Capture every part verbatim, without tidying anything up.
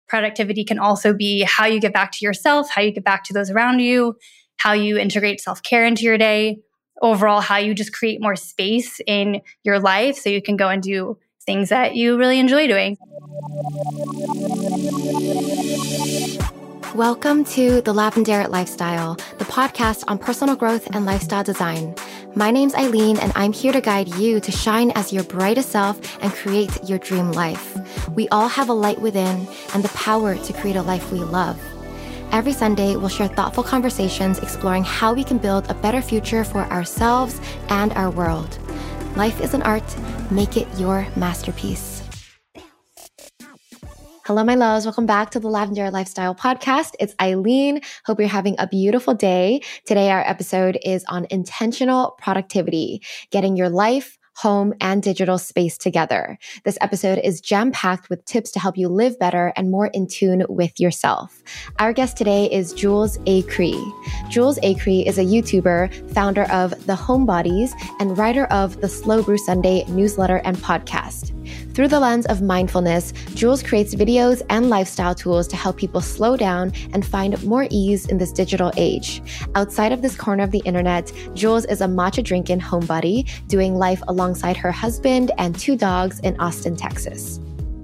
productivity can also be how you get back to yourself, how you get back to those around you, how you integrate self-care into your day, overall, how you just create more space in your life so you can go and do things that you really enjoy doing. Welcome to The Lavendaire Lifestyle, the podcast on personal growth and lifestyle design. My name's Eileen, and I'm here to guide you to shine as your brightest self and create your dream life. We all have a light within and the power to create a life we love. Every Sunday, we'll share thoughtful conversations exploring how we can build a better future for ourselves and our world. Life is an art. Make it your masterpiece. Hello, my loves. Welcome back to the Lavendaire Lifestyle Podcast. It's Eileen. Hope you're having a beautiful day. Today, our episode is on intentional productivity, getting your life, home, and digital space together. This episode is jam-packed with tips to help you live better and more in tune with yourself. Our guest today is Jules Acree. Jules Acree is a YouTuber, founder of The Homebodies, and writer of the Slow Brew Sunday newsletter and podcast. Through the lens of mindfulness, Jules creates videos and lifestyle tools to help people slow down and find more ease in this digital age. Outside of this corner of the internet, Jules is a matcha drinking homebody, doing life alongside her husband and two dogs in Austin, Texas.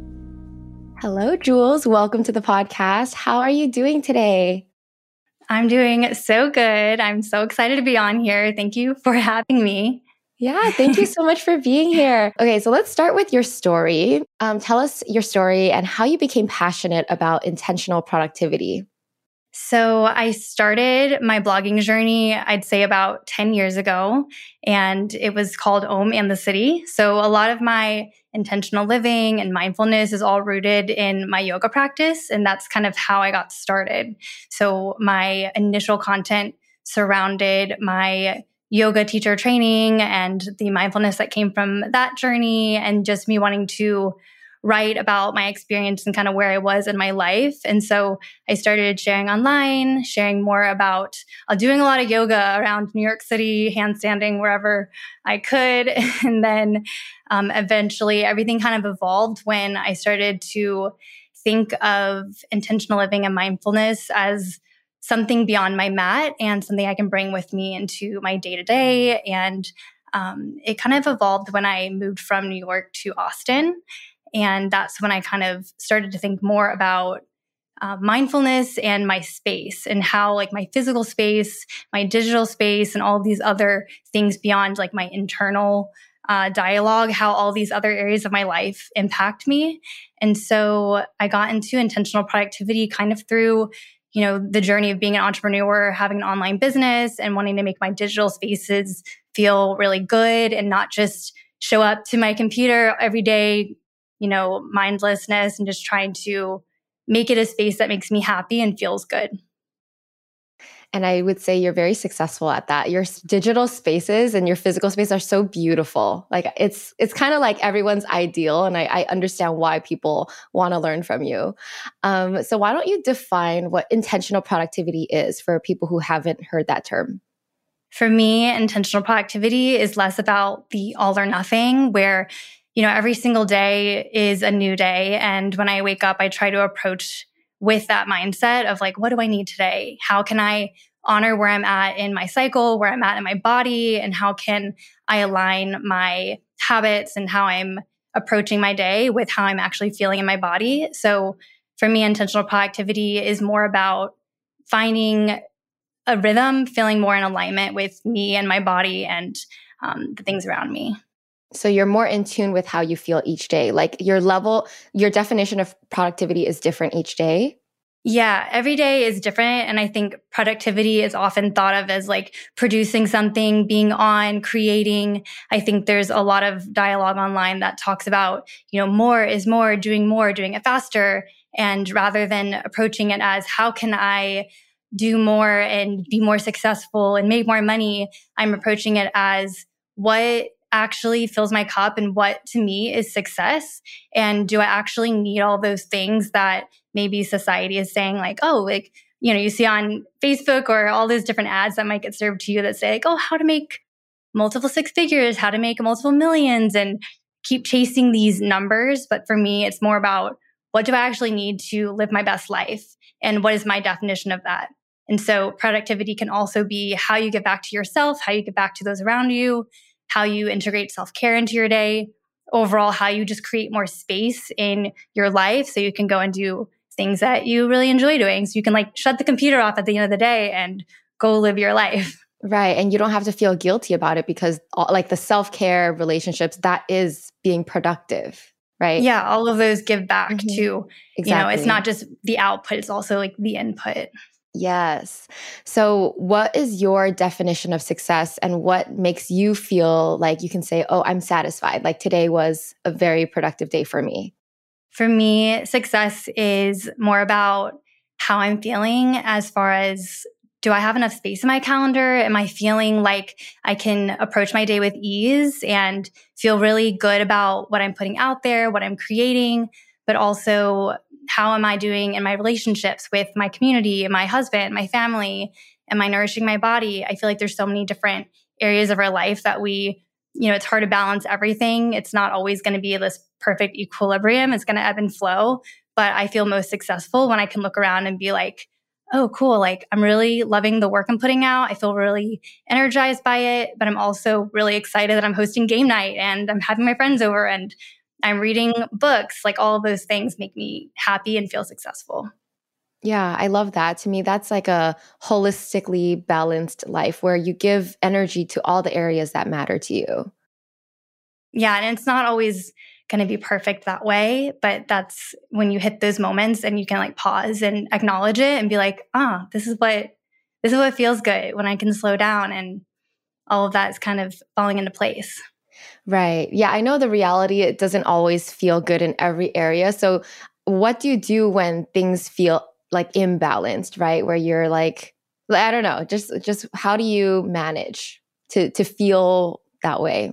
Hello, Jules. Welcome to the podcast. How are you doing today? I'm doing so good. I'm so excited to be on here. Thank you for having me. Yeah, thank you so much for being here. Okay, so let's start with your story. Um, tell us your story and how you became passionate about intentional productivity. So I started my blogging journey, I'd say about ten years ago, and it was called Om and the City. So a lot of my intentional living and mindfulness is all rooted in my yoga practice, and that's kind of how I got started. So my initial content surrounded my yoga teacher training and the mindfulness that came from that journey, and just me wanting to write about my experience and kind of where I was in my life. And so I started sharing online, sharing more about uh, doing a lot of yoga around New York City, handstanding wherever I could. And then um, eventually everything kind of evolved when I started to think of intentional living and mindfulness as something beyond my mat and something I can bring with me into my day-to-day. And um, it kind of evolved when I moved from New York to Austin. And that's when I kind of started to think more about uh, mindfulness and my space and how like my physical space, my digital space, and all these other things beyond like my internal uh, dialogue, how all these other areas of my life impact me. And so I got into intentional productivity kind of through you know, the journey of being an entrepreneur, having an online business and wanting to make my digital spaces feel really good and not just show up to my computer every day, you know, mindlessness and just trying to make it a space that makes me happy and feels good. And I would say you're very successful at that. Your digital spaces and your physical space are so beautiful. Like it's it's kind of like everyone's ideal. And I, I understand why people want to learn from you. Um, so why don't you define what intentional productivity is for people who haven't heard that term? For me, intentional productivity is less about the all or nothing where, you know, every single day is a new day. And when I wake up, I try to approach with that mindset of like, what do I need today? How can I honor where I'm at in my cycle, where I'm at in my body, and how can I align my habits and how I'm approaching my day with how I'm actually feeling in my body? So for me, intentional productivity is more about finding a rhythm, feeling more in alignment with me and my body and um, the things around me. So you're more in tune with how you feel each day. Like your level, your definition of productivity is different each day. Yeah, every day is different. And I think productivity is often thought of as like producing something, being on, creating. I think there's a lot of dialogue online that talks about, you know, more is more, doing more, doing it faster. And rather than approaching it as how can I do more and be more successful and make more money, I'm approaching it as what actually fills my cup and what to me is success. And do I actually need all those things that maybe society is saying like, oh, like, you know, you see on Facebook or all those different ads that might get served to you that say like, oh, how to make multiple six figures, how to make multiple millions and keep chasing these numbers. But for me, it's more about what do I actually need to live my best life? And what is my definition of that? And so productivity can also be how you give back to yourself, how you give back to those around you, how you integrate self-care into your day, overall, how you just create more space in your life so you can go and do things that you really enjoy doing. So you can like shut the computer off at the end of the day and go live your life. Right. And you don't have to feel guilty about it because all, like the self-care relationships, that is being productive, right? Yeah. All of those give back Mm-hmm. to, Exactly. you know, it's not just the output, it's also like the input. Yes. So what is your definition of success and what makes you feel like you can say, oh, I'm satisfied? Like today was a very productive day for me. For me, success is more about how I'm feeling as far as, do I have enough space in my calendar? Am I feeling like I can approach my day with ease and feel really good about what I'm putting out there, what I'm creating, but also how am I doing in my relationships with my community, my husband, my family? Am I nourishing my body? I feel like there's so many different areas of our life that we, you know, it's hard to balance everything. It's not always going to be this perfect equilibrium. It's going to ebb and flow. But I feel most successful when I can look around and be like, oh, cool. Like I'm really loving the work I'm putting out. I feel really energized by it, but I'm also really excited that I'm hosting game night and I'm having my friends over and I'm reading books. Like all of those things make me happy and feel successful. Yeah, I love that. To me, that's like a holistically balanced life where you give energy to all the areas that matter to you. Yeah, and it's not always going to be perfect that way, but that's when you hit those moments and you can like pause and acknowledge it and be like, ah, this is what this is what feels good when I can slow down, and all of that is kind of falling into place. Right. Yeah, I know the reality, it doesn't always feel good in every area. So what do you do when things feel like imbalanced, right? Where you're like, I don't know, just just how do you manage to to feel that way?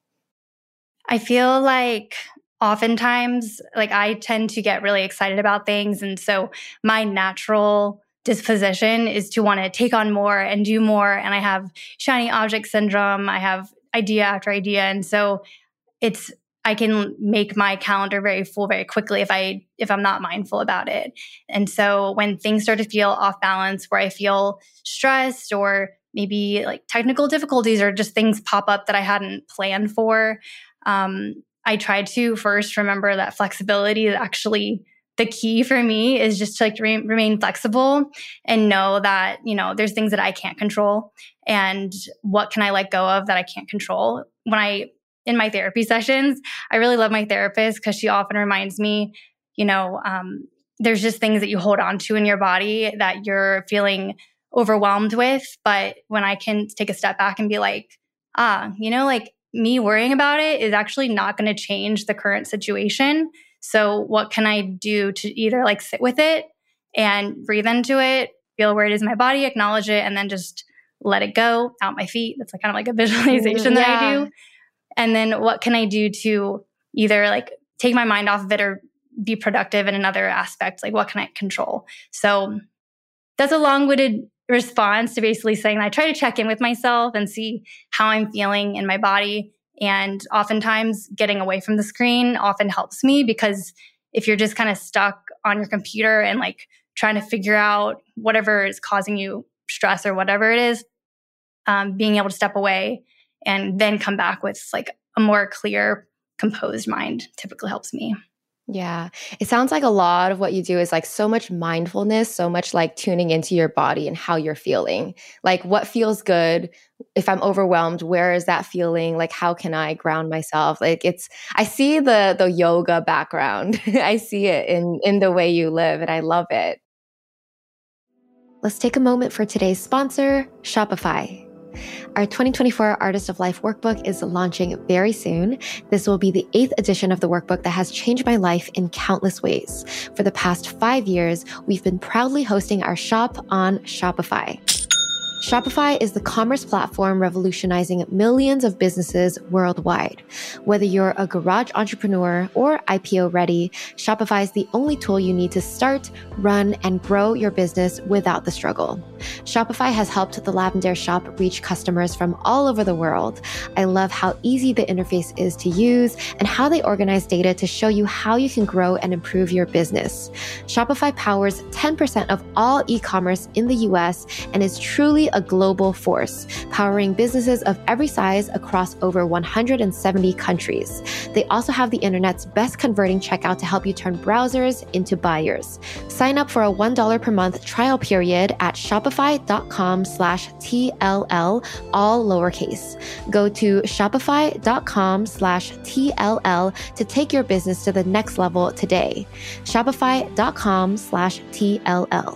I feel like oftentimes, like I tend to get really excited about things. And so my natural disposition is to want to take on more and do more. And I have shiny object syndrome. I have idea after idea. And so it's, I can make my calendar very full very quickly if I, if I'm not mindful about it. And so when things start to feel off balance, where I feel stressed or maybe like technical difficulties or just things pop up that I hadn't planned for, um, I try to first remember that flexibility is actually the key for me, is just to like re- remain flexible and know that, you know, there's things that I can't control and what can I let go of that I can't control. When I, in my therapy sessions, I really love my therapist because she often reminds me, you know, um, there's just things that you hold on to in your body that you're feeling overwhelmed with. But when I can take a step back and be like, ah, you know, like me worrying about it is actually not going to change the current situation. So what can I do to either like sit with it and breathe into it, feel where it is in my body, acknowledge it, and then just let it go out my feet. That's like kind of like a visualization Yeah. that I do. And then what can I do to either like take my mind off of it or be productive in another aspect? Like what can I control? So that's a long-winded response to basically saying that I try to check in with myself and see how I'm feeling in my body. And oftentimes getting away from the screen often helps me, because if you're just kind of stuck on your computer and like trying to figure out whatever is causing you stress or whatever it is, um, being able to step away and then come back with like a more clear, composed mind typically helps me. Yeah. It sounds like a lot of what you do is like so much mindfulness, so much like tuning into your body and how you're feeling. Like what feels good? If I'm overwhelmed, where is that feeling? Like how can I ground myself? Like it's, I see the the yoga background. I see it in in the way you live and I love it. Let's take a moment for today's sponsor, Shopify. Our twenty twenty-four Artist of Life workbook is launching very soon. This will be the eighth edition of the workbook that has changed my life in countless ways. For the past five years, we've been proudly hosting our shop on Shopify. Shopify is the commerce platform revolutionizing millions of businesses worldwide. Whether you're a garage entrepreneur or I P O ready, Shopify is the only tool you need to start, run, and grow your business without the struggle. Shopify has helped the Lavendaire shop reach customers from all over the world. I love how easy the interface is to use and how they organize data to show you how you can grow and improve your business. Shopify powers ten percent of all e-commerce in the U S and is truly a global force, powering businesses of every size across over one hundred seventy countries. They also have the internet's best converting checkout to help you turn browsers into buyers. Sign up for a one dollar per month trial period at shopify.com slash TLL, all lowercase. Go to shopify.com slash TLL to take your business to the next level today. Shopify.com slash TLL.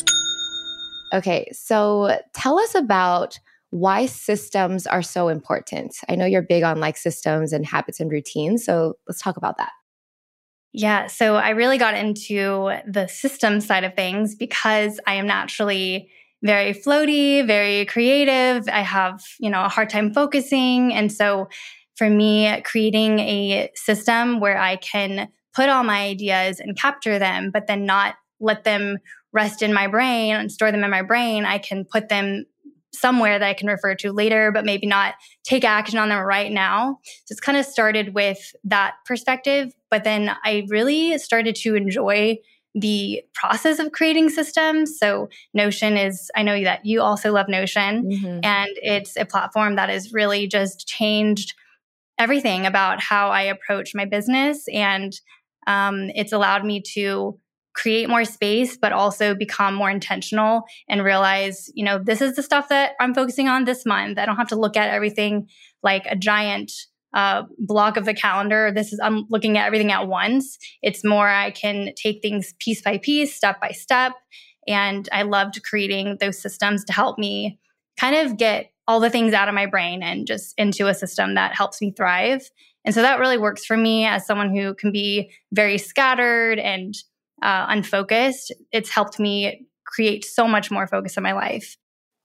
Okay, so tell us about why systems are so important. I know you're big on like systems and habits and routines, so let's talk about that. Yeah, so I really got into the system side of things because I am naturally very floaty, very creative. I have, you know, a hard time focusing. And so for me, creating a system where I can put all my ideas and capture them, but then not let them rest in my brain and store them in my brain, I can put them somewhere that I can refer to later, but maybe not take action on them right now. So it's kind of started with that perspective. But then I really started to enjoy the process of creating systems. So Notion is, I know that you also love Notion, mm-hmm. and it's a platform that has really just changed everything about how I approach my business. And um, it's allowed me to create more space, but also become more intentional and realize, you know, this is the stuff that I'm focusing on this month. I don't have to look at everything like a giant uh, block of the calendar. This is, I'm looking at everything at once. It's more, I can take things piece by piece, step by step. And I loved creating those systems to help me kind of get all the things out of my brain and just into a system that helps me thrive. And so that really works for me as someone who can be very scattered and Uh, unfocused. It's helped me create so much more focus in my life.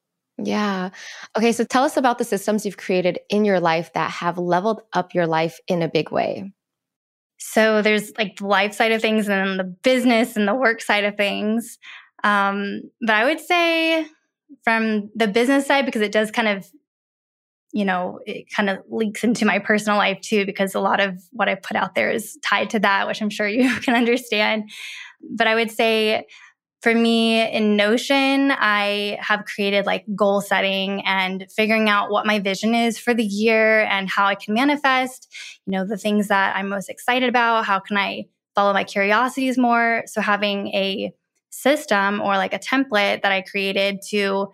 Yeah. Okay. So tell us about the systems you've created in your life that have leveled up your life in a big way. So there's like the life side of things and then the business and the work side of things. Um, but I would say from the business side, because it does kind of, you know, it kind of leaks into my personal life too, because a lot of what I put out there is tied to that, which I'm sure you can understand. But I would say for me in Notion, I have created like goal setting and figuring out what my vision is for the year and how I can manifest, you know, the things that I'm most excited about. How can I follow my curiosities more? So having a system or like a template that I created to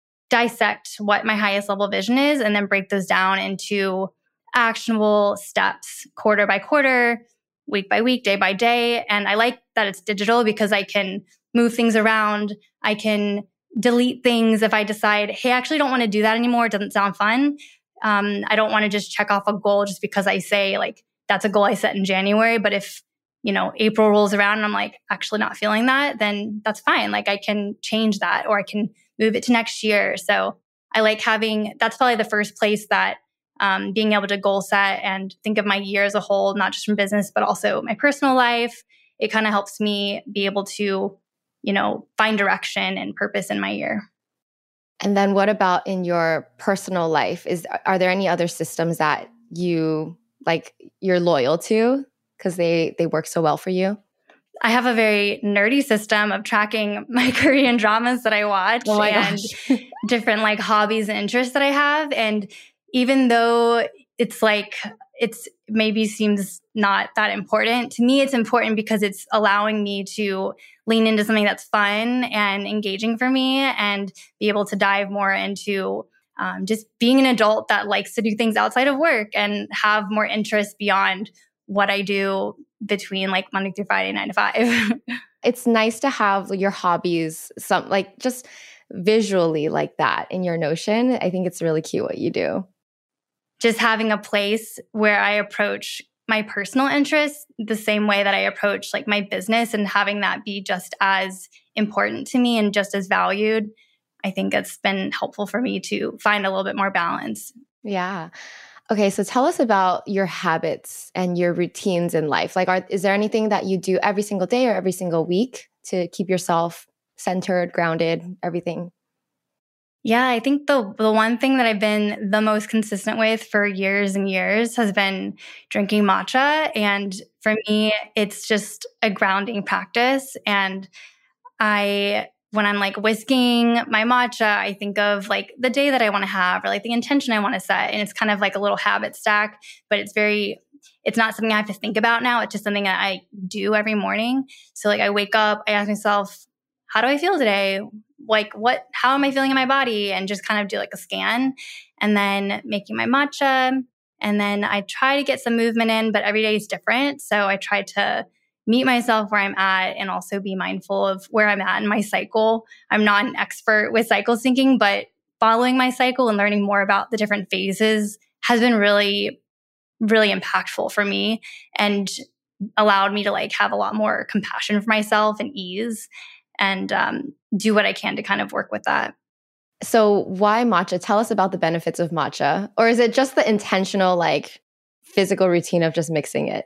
dissect what my highest level vision is and then break those down into actionable steps quarter by quarter, week by week, day by day. And I like that it's digital because I can move things around. I can delete things if I decide, hey, I actually don't want to do that anymore. It doesn't sound fun. Um, I don't want to just check off a goal just because I say like, that's a goal I set in January. But if, you know, April rolls around and I'm like, actually not feeling that, then that's fine. Like I can change that or I can move it to next year. So I like having, that's probably the first place that Um, being able to goal set and think of my year as a whole, not just from business, but also my personal life. It kind of helps me be able to, you know, find direction and purpose in my year. And then what about in your personal life? Is are there any other systems that you like you're loyal to because they they work so well for you? I have a very nerdy system of tracking my Korean dramas that I watch oh my and gosh. different like hobbies and interests that I have. And even though it's like, it's maybe seems not that important, to me, it's important because it's allowing me to lean into something that's fun and engaging for me and be able to dive more into um, just being an adult that likes to do things outside of work and have more interest beyond what I do between like Monday through Friday, nine to five. It's nice to have your hobbies, some like just visually like that in your Notion. I think it's really cute what you do. Just having a place where I approach my personal interests the same way that I approach like my business and having that be just as important to me and just as valued. I think it's been helpful for me to find a little bit more balance. Yeah. Okay, so tell us about your habits and your routines in life. Like, are, is there anything that you do every single day or every single week to keep yourself centered, grounded, everything? Yeah, I think the the one thing that I've been the most consistent with for years and years has been drinking matcha. And for me, it's just a grounding practice. And I, when I'm like whisking my matcha, I think of like the day that I want to have or like the intention I want to set. And it's kind of like a little habit stack, but it's very, it's not something I have to think about now. It's just something that I do every morning. So like I wake up, I ask myself, how do I feel today? Like what, how am I feeling in my body? And just kind of do like a scan and then making my matcha. And then I try to get some movement in, but every day is different. So I try to meet myself where I'm at and also be mindful of where I'm at in my cycle. I'm not an expert with cycle syncing, but following my cycle and learning more about the different phases has been really, really impactful for me and allowed me to like have a lot more compassion for myself and ease and um, do what I can to kind of work with that. So why matcha? Tell us about the benefits of matcha. Or is it just the intentional, like physical routine of just mixing it?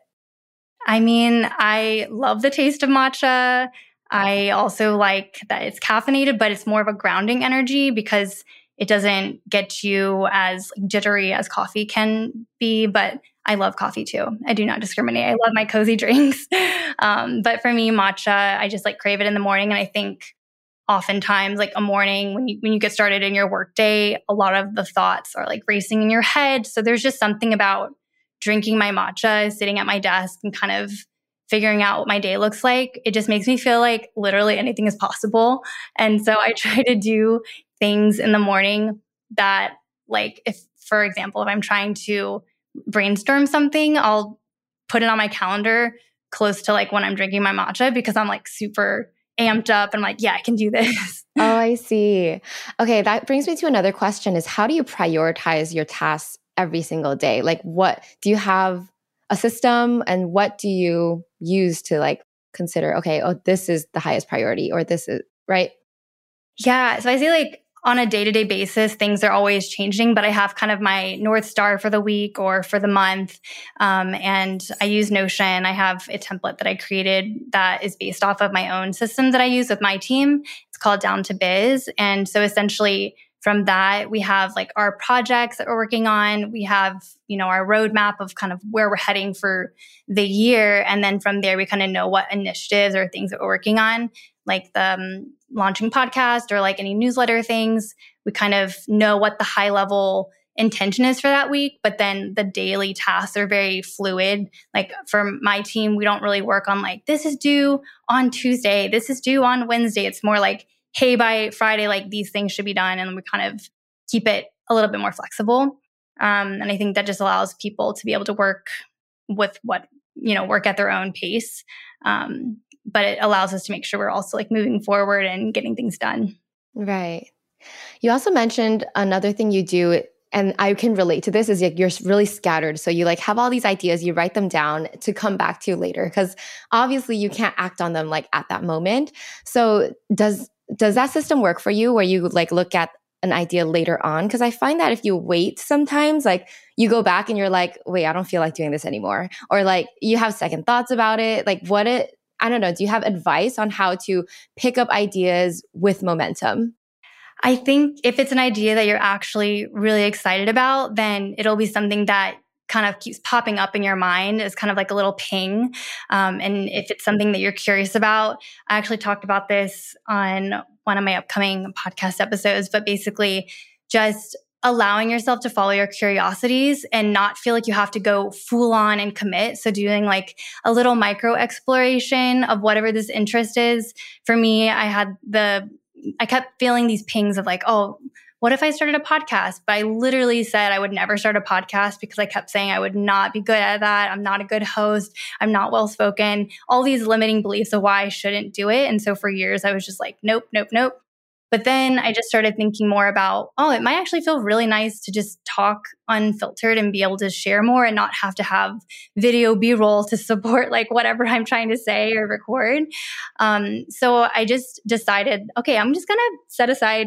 I mean, I love the taste of matcha. I also like that it's caffeinated, but it's more of a grounding energy because it doesn't get you as jittery as coffee can be. But I love coffee too. I do not discriminate. I love my cozy drinks. Um, but for me, matcha, I just like crave it in the morning. And I think oftentimes like a morning when you when you get started in your workday, a lot of the thoughts are like racing in your head. So there's just something about drinking my matcha, sitting at my desk and kind of figuring out what my day looks like. It just makes me feel like literally anything is possible. And so I try to do things in the morning that like if, for example, if I'm trying to brainstorm something, I'll put it on my calendar close to like when I'm drinking my matcha because I'm like super amped up and I'm like, yeah, I can do this. Oh, I see. Okay, that brings me to another question is how do you prioritize your tasks every single day? Like what, do you have a system and what do you use to like consider, okay, oh, this is the highest priority or this is, right? Yeah. So I say like on a day-to-day basis, things are always changing, but I have kind of my North Star for the week or for the month. Um, and I use Notion. I have a template that I created that is based off of my own system that I use with my team. It's called Down to Biz. And so essentially from that, we have like our projects that we're working on. We have, you know, our roadmap of kind of where we're heading for the year. And then from there, we kind of know what initiatives or things that we're working on, like the um, launching podcast or like any newsletter things. We kind of know what the high level intention is for that week, but then the daily tasks are very fluid. Like for my team, we don't really work on like, this is due on Tuesday, this is due on Wednesday. It's more like, hey, by Friday, like these things should be done. And we kind of keep it a little bit more flexible. Um, and I think that just allows people to be able to work with what, you know, work at their own pace. Um, but it allows us to make sure we're also like moving forward and getting things done. Right. You also mentioned another thing you do, and I can relate to this, is like you're really scattered. So you like have all these ideas, you write them down to come back to later because obviously you can't act on them like at that moment. So does does that system work for you where you like look at an idea later on? Because I find that if you wait sometimes, like you go back and you're like, wait, I don't feel like doing this anymore. Or like you have second thoughts about it. Like what it, I don't know. Do you have advice on how to pick up ideas with momentum? I think if it's an idea that you're actually really excited about, then it'll be something that kind of keeps popping up in your mind as kind of like a little ping. Um, and if it's something that you're curious about, I actually talked about this on one of my upcoming podcast episodes, but basically just allowing yourself to follow your curiosities and not feel like you have to go full on and commit. So doing like a little micro exploration of whatever this interest is. For me, I had the, I kept feeling these pings of like, oh, what if I started a podcast? But I literally said I would never start a podcast because I kept saying I would not be good at that. I'm not a good host. I'm not well-spoken. All these limiting beliefs of why I shouldn't do it. And so for years, I was just like, nope, nope, nope. But then I just started thinking more about, oh, it might actually feel really nice to just talk unfiltered and be able to share more and not have to have video B-roll to support like whatever I'm trying to say or record. Um, so I just decided, okay, I'm just going to set aside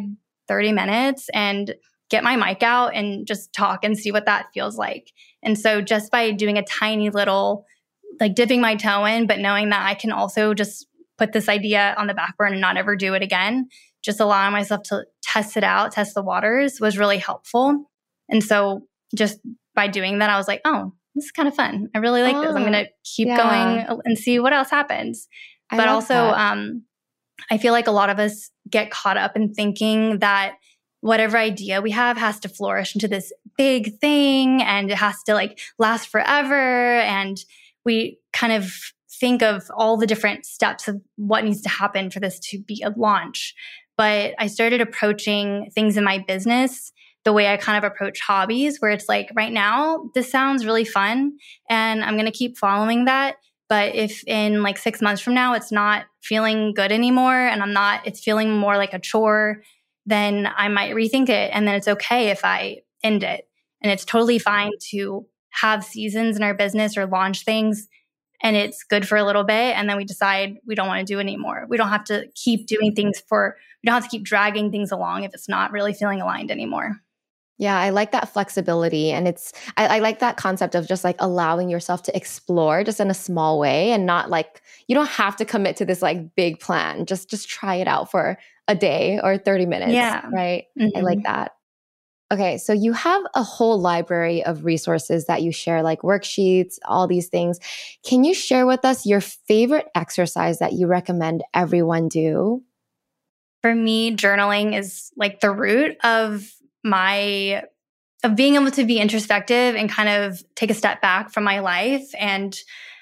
thirty minutes and get my mic out and just talk and see what that feels like. And so just by doing a tiny little, like dipping my toe in, but knowing that I can also just put this idea on the back burner and not ever do it again, just allowing myself to test it out, test the waters was really helpful. And so just by doing that, I was like, oh, this is kind of fun. I really like oh, this. I'm going to keep yeah. going and see what else happens. I but also, um, I feel like a lot of us get caught up in thinking that whatever idea we have has to flourish into this big thing and it has to like last forever. And we kind of think of all the different steps of what needs to happen for this to be a launch. But I started approaching things in my business the way I kind of approach hobbies, where it's like, right now, this sounds really fun and I'm going to keep following that. But if in like six months from now, it's not feeling good anymore and I'm not, it's feeling more like a chore, then I might rethink it. And then it's okay if I end it. And it's totally fine to have seasons in our business or launch things. And it's good for a little bit. And then we decide we don't want to do it anymore. We don't have to keep doing things for, we don't have to keep dragging things along if it's not really feeling aligned anymore. Yeah, I like that flexibility. And it's, I, I like that concept of just like allowing yourself to explore just in a small way and not like, you don't have to commit to this like big plan. Just, just try it out for a day or thirty minutes. Yeah. Right. Mm-hmm. I like that. Okay. So you have a whole library of resources that you share, like worksheets, all these things. Can you share with us your favorite exercise that you recommend everyone do? For me, journaling is like the root of my, of being able to be introspective and kind of take a step back from my life. And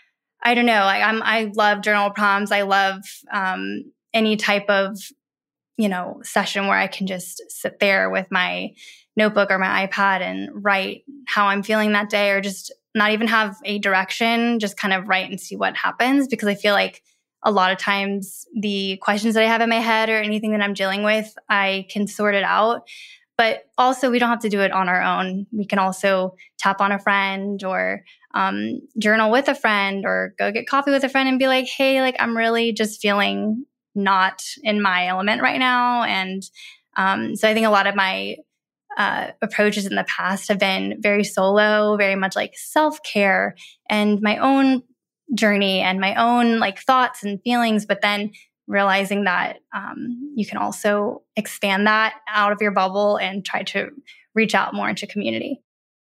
I don't know, I, I'm, I love journal prompts. I love um, any type of, you know, session where I can just sit there with my notebook or my iPad and write how I'm feeling that day, or just not even have a direction, just kind of write and see what happens. Because I feel like a lot of times the questions that I have in my head or anything that I'm dealing with, I can sort it out. But also, we don't have to do it on our own. We can also tap on a friend or um, journal with a friend or go get coffee with a friend and be like, hey, like I'm really just feeling not in my element right now. And um, so I think a lot of my uh, approaches in the past have been very solo, very much like self-care and my own journey and my own like thoughts and feelings. But then realizing that um, you can also expand that out of your bubble and try to reach out more into community.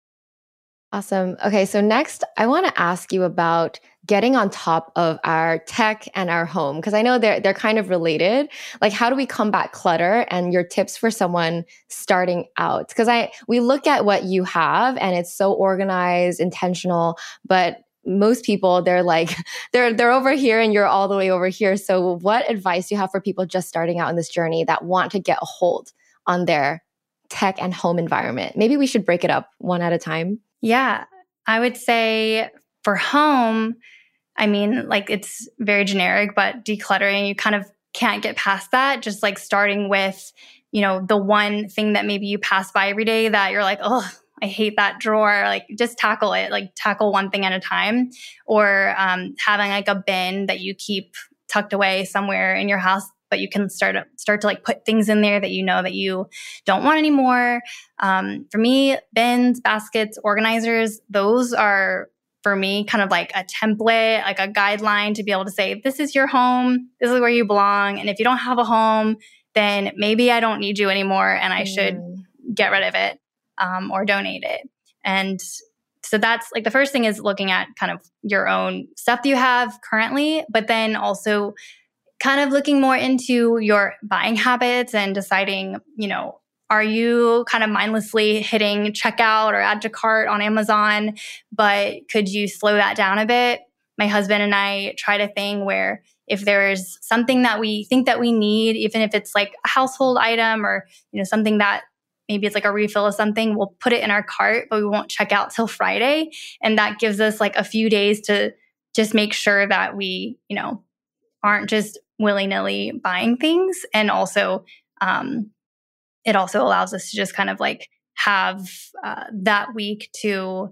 Awesome. Okay, so next, I want to ask you about getting on top of our tech and our home, because I know they're they're kind of related. Like, how do we combat clutter, and your tips for someone starting out? Because I we look at what you have, and it's so organized, intentional, but most people, they're like, they're they're over here and you're all the way over here. So what advice do you have for people just starting out in this journey that want to get a hold on their tech and home environment? Maybe we should break it up one at a time. Yeah, I would say for home, I mean, like it's very generic, but decluttering, you kind of can't get past that. Just like starting with, you know, the one thing that maybe you pass by every day that you're like, oh, I hate that drawer. Like just tackle it, like tackle one thing at a time, or um, having like a bin that you keep tucked away somewhere in your house, but you can start to, start to like put things in there that you know that you don't want anymore. Um, for me, bins, baskets, organizers, those are for me kind of like a template, like a guideline to be able to say, this is your home, this is where you belong. And if you don't have a home, then maybe I don't need you anymore and I mm. should get rid of it. Um, or donate it. And so that's like the first thing is looking at kind of your own stuff that you have currently, but then also kind of looking more into your buying habits and deciding, you know, are you kind of mindlessly hitting checkout or add to cart on Amazon, but could you slow that down a bit? My husband and I tried a thing where if there's something that we think that we need, even if it's like a household item or, you know, something that maybe it's like a refill of something, we'll put it in our cart, but we won't check out till Friday. And that gives us like a few days to just make sure that we, you know, aren't just willy-nilly buying things. And also, um, it also allows us to just kind of like have uh, that week to,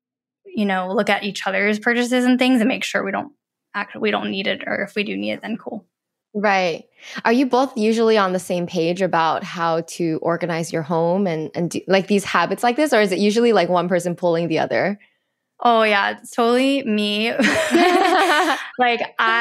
you know, look at each other's purchases and things and make sure we don't act, we don't need it, or if we do need it, then cool. Right. Are you both usually on the same page about how to organize your home and, and do, like these habits like this? Or is it usually like one person pulling the other? Oh yeah, it's totally me. Like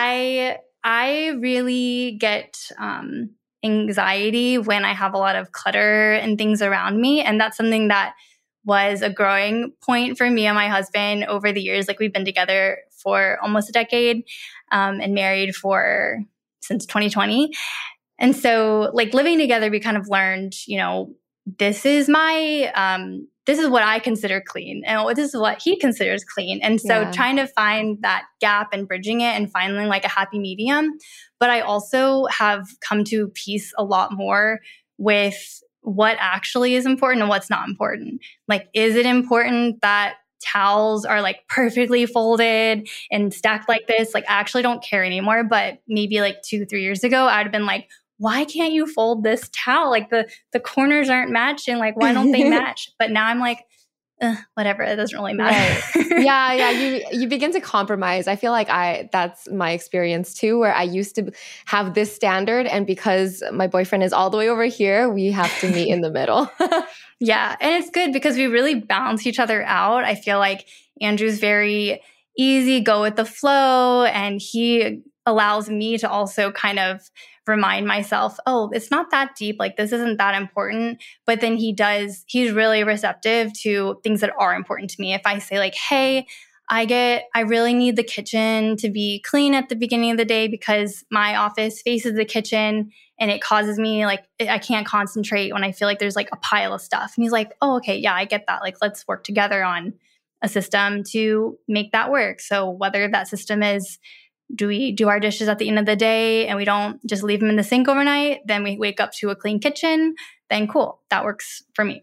I I really get um anxiety when I have a lot of clutter and things around me. And that's something that was a growing point for me and my husband over the years. Like we've been together for almost a decade, um, and married for since twenty twenty. And so like living together, we kind of learned, you know, this is my, um, this is what I consider clean and this is what he considers clean. And so Yeah. trying to find that gap and bridging it and finding like a happy medium. But I also have come to peace a lot more with what actually is important and what's not important. Like, is it important that towels are like perfectly folded and stacked like this? Like, I actually don't care anymore. But maybe like two, three years ago, I'd have been like, why can't you fold this towel? Like the the corners aren't matching. Like, why don't they match? But now I'm like, eh, whatever. It doesn't really matter. Right. Yeah, yeah. You you begin to compromise. I feel like I that's my experience too, where I used to have this standard, and because my boyfriend is all the way over here, we have to meet in the middle. Yeah, and it's good because we really balance each other out. I feel like Andrew's very easy, go with the flow, and he allows me to also kind of remind myself, oh, it's not that deep. Like, this isn't that important. But then he does, he's really receptive to things that are important to me. If I say like, hey, I get, I really need the kitchen to be clean at the beginning of the day because my office faces the kitchen and it causes me like, I can't concentrate when I feel like there's like a pile of stuff. And he's like, oh, okay, yeah, I get that. Like, let's work together on a system to make that work. So whether that system is, do we do our dishes at the end of the day and we don't just leave them in the sink overnight? Then we wake up to a clean kitchen. Then cool. That works for me.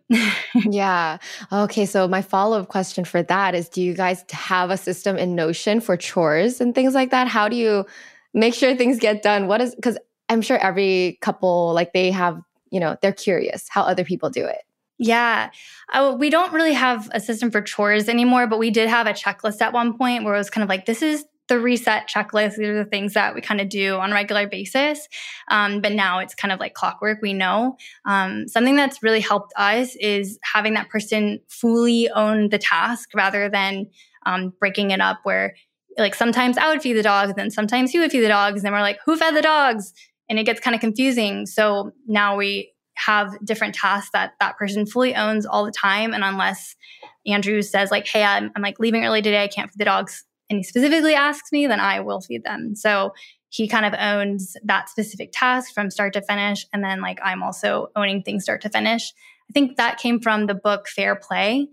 Yeah. Okay. So my follow-up question for that is, do you guys have a system in Notion for chores and things like that? How do you make sure things get done? What is, because I'm sure every couple, like they have, you know, they're curious how other people do it. Yeah. Uh, we don't really have a system for chores anymore, but we did have a checklist at one point where it was kind of like, this is the reset checklist. These are the things that we kind of do on a regular basis. Um, but now it's kind of like clockwork. We know um, something that's really helped us is having that person fully own the task rather than um, breaking it up where like sometimes I would feed the dogs and then sometimes he would feed the dogs. And then we're like, who fed the dogs? And it gets kind of confusing. So now we have different tasks that that person fully owns all the time. And unless Andrew says like, hey, I'm, I'm like leaving early today, I can't feed the dogs, and he specifically asks me, then I will feed them. So he kind of owns that specific task from start to finish. And then like I'm also owning things start to finish. I think that came from the book Fair Play.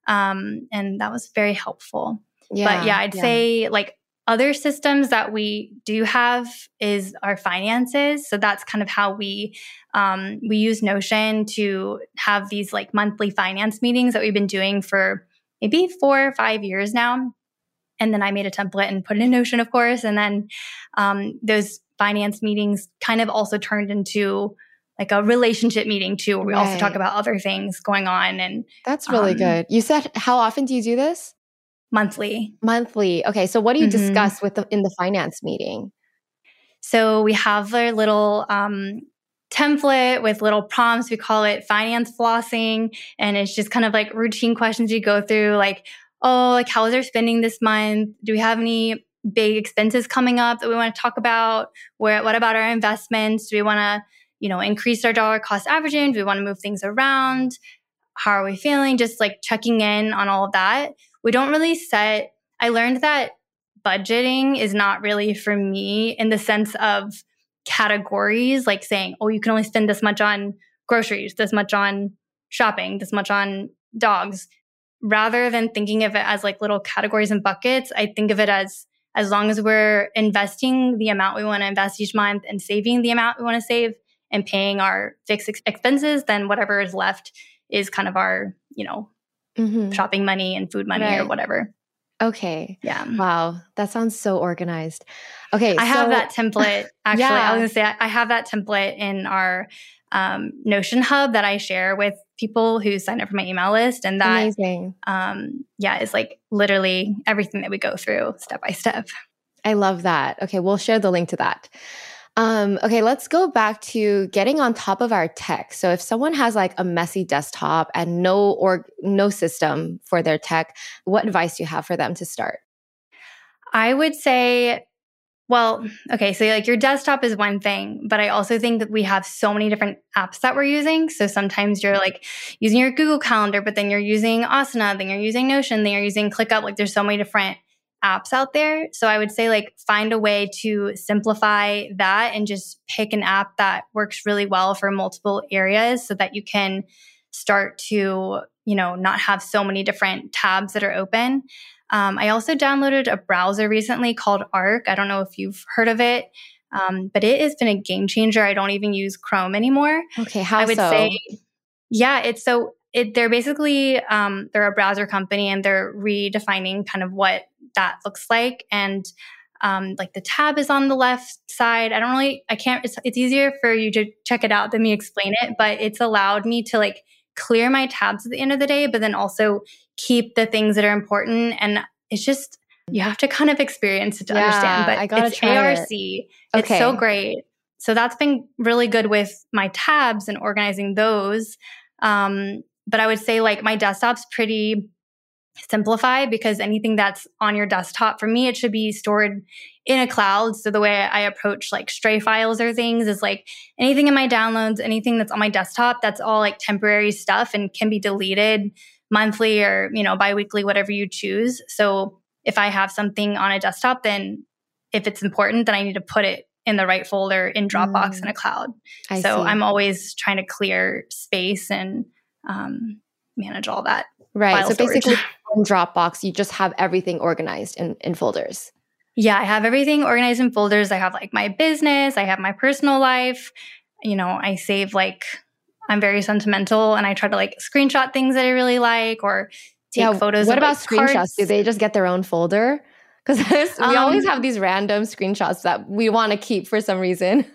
Um, and that was very helpful. Yeah, but yeah, I'd yeah. say like other systems that we do have is our finances. So that's kind of how we um, we use Notion to have these like monthly finance meetings that we've been doing for maybe four or five years now. And then I made a template and put it in Notion, of course. And then um, those finance meetings kind of also turned into like a relationship meeting too, where we right. also talk about other things going on. And that's really um, good. You said, how often do you do this? Monthly. Monthly. Okay. So what do you mm-hmm. discuss with the, in the finance meeting? So we have a little um, template with little prompts. We call it finance flossing. And it's just kind of like routine questions you go through, like, oh, like how is our spending this month? Do we have any big expenses coming up that we want to talk about? Where, what about our investments? Do we want to, you know, increase our dollar cost averaging? Do we want to move things around? How are we feeling? Just like checking in on all of that. We don't really set, I learned that budgeting is not really for me in the sense of categories, like saying, oh, you can only spend this much on groceries, this much on shopping, this much on dogs. Rather than thinking of it as like little categories and buckets, I think of it as as long as we're investing the amount we want to invest each month and saving the amount we want to save and paying our fixed ex- expenses, then whatever is left is kind of our, you know, mm-hmm. shopping money and food money right. or whatever. Okay. Yeah. Wow. That sounds so organized. Okay. I so, have that template. Actually, yeah. I was going to say, I have that template in our um, Notion hub that I share with people who sign up for my email list. And that, Amazing. Um, yeah, is like literally everything that we go through step by step. I love that. Okay. We'll share the link to that. Um, okay, let's go back to getting on top of our tech. So if someone has like a messy desktop and no or no system for their tech, what advice do you have for them to start? I would say, well, okay, so like your desktop is one thing, but I also think that we have so many different apps that we're using. So sometimes you're like using your Google Calendar, but then you're using Asana, then you're using Notion, then you're using ClickUp. Like there's so many different apps out there. So I would say like find a way to simplify that and just pick an app that works really well for multiple areas so that you can start to, you know, not have so many different tabs that are open. Um, I also downloaded a browser recently called Arc. I don't know if you've heard of it, um, but it has been a game changer. I don't even use Chrome anymore. Okay, how I would so? say, yeah, it's so it, they're basically um, they're a browser company and they're redefining kind of what that looks like. And um, like the tab is on the left side. I don't really, I can't. It's, it's easier for you to check it out than me explain it, but it's allowed me to like clear my tabs at the end of the day, but then also keep the things that are important. And it's just, you have to kind of experience it to Yeah, understand, but I gotta it's try A R it. C. It's Okay. so great. So that's been really good with my tabs and organizing those. Um, but I would say like my desktop's pretty simplified because anything that's on your desktop, for me, it should be stored in a cloud. So the way I approach like stray files or things is like anything in my downloads, anything that's on my desktop, that's all like temporary stuff and can be deleted monthly or, you know, biweekly, whatever you choose. So if I have something on a desktop, then if it's important, then I need to put it in the right folder in Dropbox Mm, in a cloud. I so see. I'm always trying to clear space and um, manage all that. Right. File So storage. basically in Dropbox, you just have everything organized in, in folders. Yeah, I have everything organized in folders. I have like my business, I have my personal life. You know, I save like, I'm very sentimental and I try to like screenshot things that I really like or take Yeah. photos What of about like screenshots? cards. Do they just get their own folder? Because we always Um, have these random screenshots that we want to keep for some reason.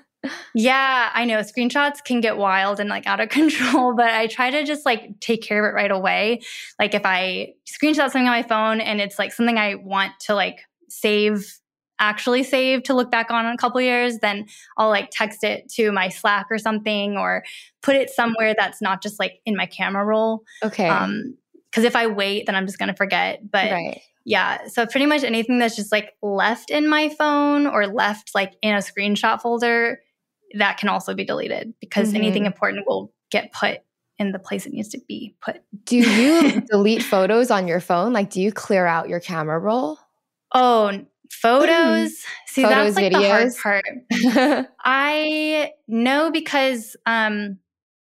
yeah, I know screenshots can get wild and like out of control, but I try to just like take care of it right away. Like if I screenshot something on my phone and it's like something I want to like save, actually save to look back on in a couple of years, then I'll like text it to my Slack or something or put it somewhere that's not just like in my camera roll. Okay. Um, because if I wait, then I'm just going to forget. But right. yeah, so pretty much anything that's just like left in my phone or left like in a screenshot folder, that can also be deleted because Mm-hmm. anything important will get put in the place it needs to be put. Do you delete photos on your phone? Like, do you clear out your camera roll? Oh, photos. See, Photos, that's like videos? the hard part. I know because um,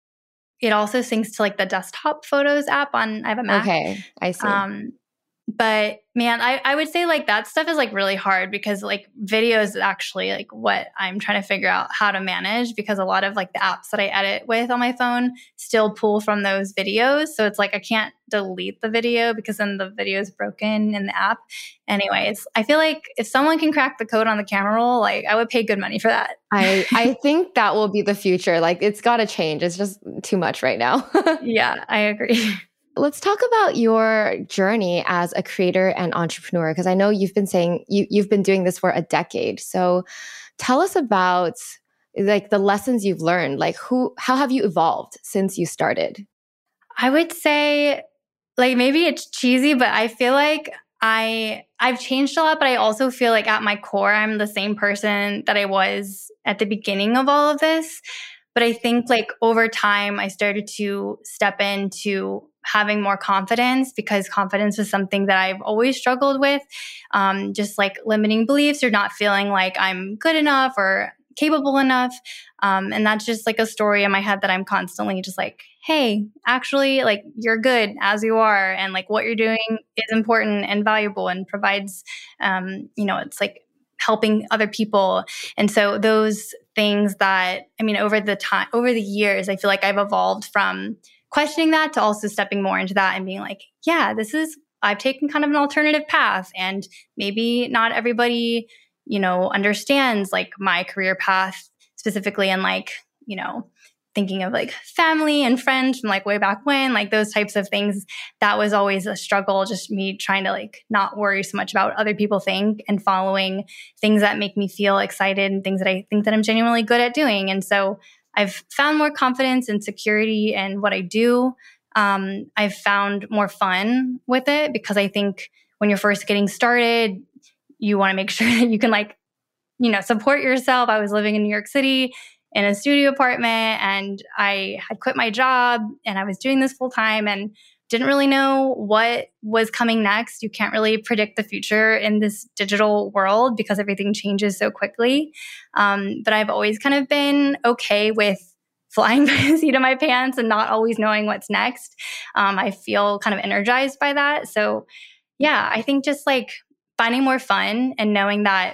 it also syncs to like the desktop photos app on, I have a Mac. Okay, I see. Um, but man, I, I would say like that stuff is like really hard because like video is actually like what I'm trying to figure out how to manage because a lot of like the apps that I edit with on my phone still pull from those videos. So it's like I can't delete the video because then the video is broken in the app. Anyways, I feel like if someone can crack the code on the camera roll, like I would pay good money for that. I, I think that will be the future. Like it's got to change. It's just too much right now. Yeah, I agree. Let's talk about your journey as a creator and entrepreneur, because I know you've been saying you, you've been doing this for a decade. So tell us about like the lessons you've learned. Like who, how have you evolved since you started? I would say like maybe it's cheesy, but I feel like I I've changed a lot, but I also feel like at my core, I'm the same person that I was at the beginning of all of this. But I think like over time, I started to step into having more confidence because confidence was something that I've always struggled with. Um, just like limiting beliefs or not feeling like I'm good enough or capable enough. Um, and that's just like a story in my head that I'm constantly just like, hey, actually, like you're good as you are. And like what you're doing is important and valuable and provides, um, you know, it's like helping other people. And so those things that, I mean, over the time, over the years, I feel like I've evolved from questioning that to also stepping more into that and being like, yeah, this is, I've taken kind of an alternative path and maybe not everybody, you know, understands like my career path specifically and like, you know, thinking of like family and friends from like way back when, like those types of things, that was always a struggle. Just me trying to like not worry so much about what other people think and following things that make me feel excited and things that I think that I'm genuinely good at doing. And so I've found more confidence and security in what I do. Um, I've found more fun with it because I think when you're first getting started, you want to make sure that you can like, you know, support yourself. I was living in New York City in a studio apartment, and I had quit my job and I was doing this full time and didn't really know what was coming next. You can't really predict the future in this digital world because everything changes so quickly. Um, but I've always kind of been okay with flying by the seat of my pants and not always knowing what's next. Um, I feel kind of energized by that. So yeah, I think just like finding more fun and knowing that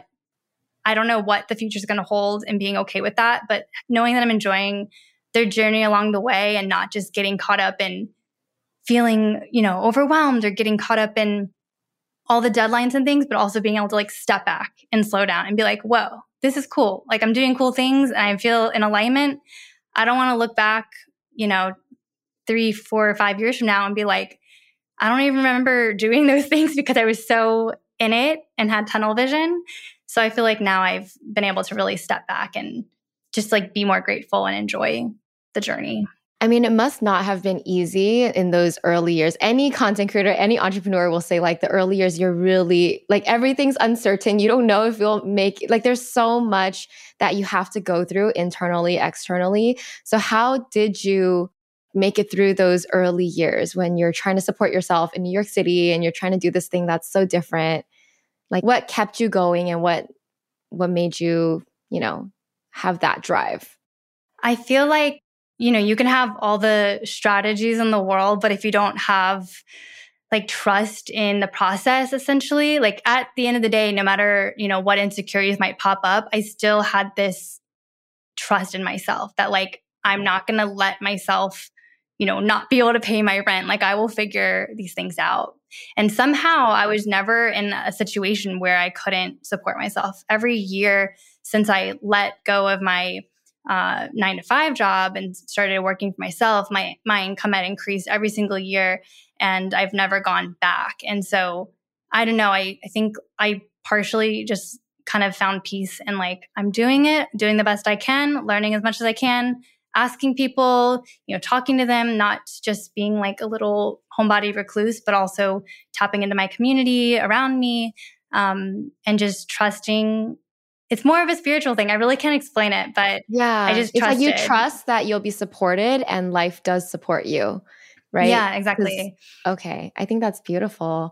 I don't know what the future is going to hold and being okay with that, but knowing that I'm enjoying their journey along the way and not just getting caught up in feeling, you know, overwhelmed or getting caught up in all the deadlines and things, but also being able to like step back and slow down and be like, whoa, this is cool. Like I'm doing cool things and I feel in alignment. I don't want to look back, you know, three, four or five years from now and be like, I don't even remember doing those things because I was so in it and had tunnel vision. So I feel like now I've been able to really step back and just like be more grateful and enjoy the journey. I mean, it must not have been easy in those early years. Any content creator, any entrepreneur will say like the early years, you're really like everything's uncertain. You don't know if you'll make like there's so much that you have to go through internally, externally. So how did you make it through those early years when you're trying to support yourself in New York City and you're trying to do this thing that's so different? Like what kept you going and what what made you, you know, have that drive? I feel like, you know, you can have all the strategies in the world, but if you don't have like trust in the process, essentially, like at the end of the day, no matter, you know, what insecurities might pop up, I still had this trust in myself that like, I'm not going to let myself, you know, not be able to pay my rent. Like I will figure these things out. And somehow I was never in a situation where I couldn't support myself. Every year since I let go of my uh, nine to five job and started working for myself, my, my income had increased every single year and I've never gone back. And so I don't know, I, I think I partially just kind of found peace and like, I'm doing it, doing the best I can, learning as much as I can, asking people, you know, talking to them, not just being like a little homebody recluse, but also tapping into my community around me, um, and just trusting. It's more of a spiritual thing. I really can't explain it, but yeah, I just it's trusted. like you trust that you'll be supported and life does support you, right? Yeah, exactly. Okay, I think that's beautiful.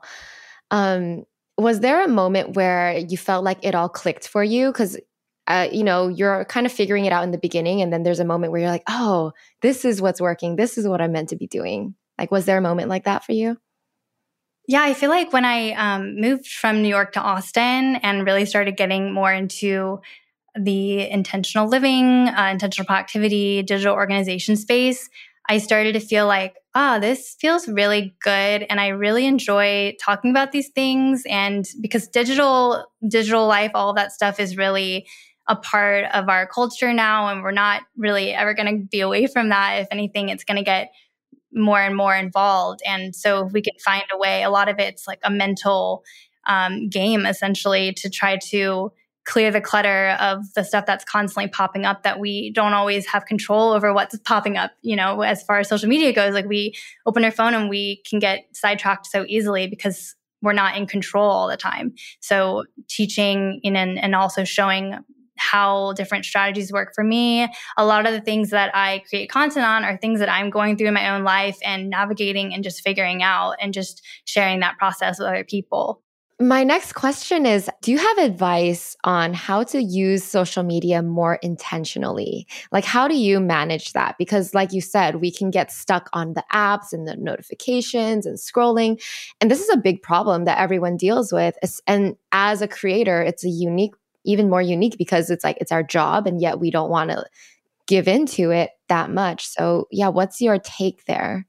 Um, was there a moment where you felt like it all clicked for you? Because Uh, you know, you're kind of figuring it out in the beginning. And then there's a moment where you're like, oh, this is what's working. This is what I'm meant to be doing. Like, was there a moment like that for you? Yeah, I feel like when I um, moved from New York to Austin and really started getting more into the intentional living, uh, intentional productivity, digital organization space, I started to feel like, ah, this feels really good. And I really enjoy talking about these things. And because digital, digital life, all of that stuff is really a part of our culture now. And we're not really ever going to be away from that. If anything, it's going to get more and more involved. And so if we can find a way, a lot of it's like a mental um, game, essentially, to try to clear the clutter of the stuff that's constantly popping up that we don't always have control over what's popping up. You know, as far as social media goes, like we open our phone and we can get sidetracked so easily because we're not in control all the time. So teaching in and, and also showing how different strategies work for me. A lot of the things that I create content on are things that I'm going through in my own life and navigating and just figuring out and just sharing that process with other people. My next question is, do you have advice on how to use social media more intentionally? Like, how do you manage that? Because like you said, we can get stuck on the apps and the notifications and scrolling. And this is a big problem that everyone deals with. And as a creator, it's a unique, even more unique because it's like, it's our job and yet we don't want to give into it that much. So yeah, what's your take there?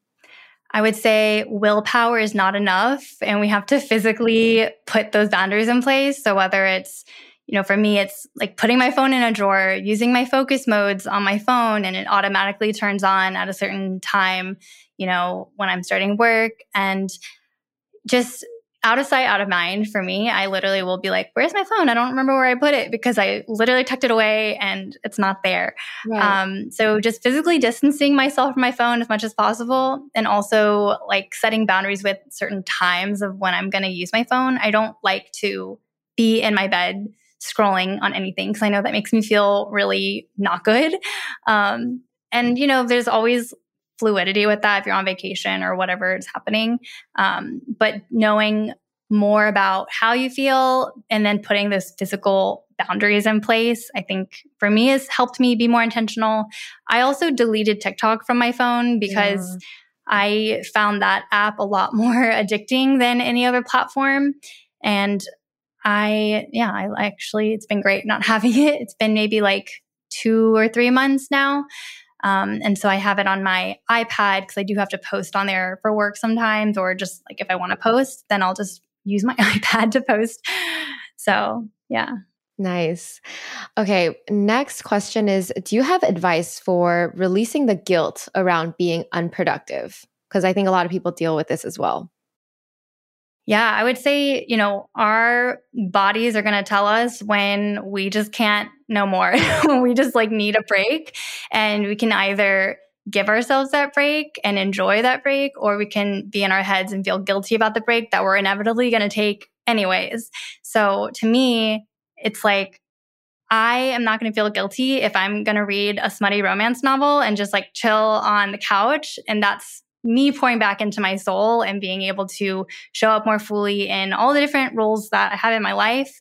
I would say willpower is not enough and we have to physically put those boundaries in place. So whether it's, you know, for me, it's like putting my phone in a drawer, using my focus modes on my phone, and it automatically turns on at a certain time, you know, when I'm starting work. And just out of sight, out of mind for me, I literally will be like, where's my phone? I don't remember where I put it because I literally tucked it away and it's not there. Right. Um, so just physically distancing myself from my phone as much as possible, and also like setting boundaries with certain times of when I'm going to use my phone. I don't like to be in my bed scrolling on anything because I know that makes me feel really not good. Um, and, you know, there's always fluidity with that if you're on vacation or whatever is happening. Um, but knowing more about how you feel and then putting those physical boundaries in place, I think for me has helped me be more intentional. I also deleted TikTok from my phone because yeah. I found that app a lot more addicting than any other platform. And I, yeah, I actually, it's been great not having it. It's been maybe like two or three months now. Um, and so I have it on my iPad because I do have to post on there for work sometimes, or just like if I want to post, then I'll just use my iPad to post. So, yeah. Nice. Okay. Next question is, do you have advice for releasing the guilt around being unproductive? Because I think a lot of people deal with this as well. Yeah, I would say, you know, our bodies are going to tell us when we just can't no more, when we just like need a break. And we can either give ourselves that break and enjoy that break, or we can be in our heads and feel guilty about the break that we're inevitably going to take anyways. So to me, it's like, I am not going to feel guilty if I'm going to read a smutty romance novel and just like chill on the couch. And that's me pouring back into my soul and being able to show up more fully in all the different roles that I have in my life.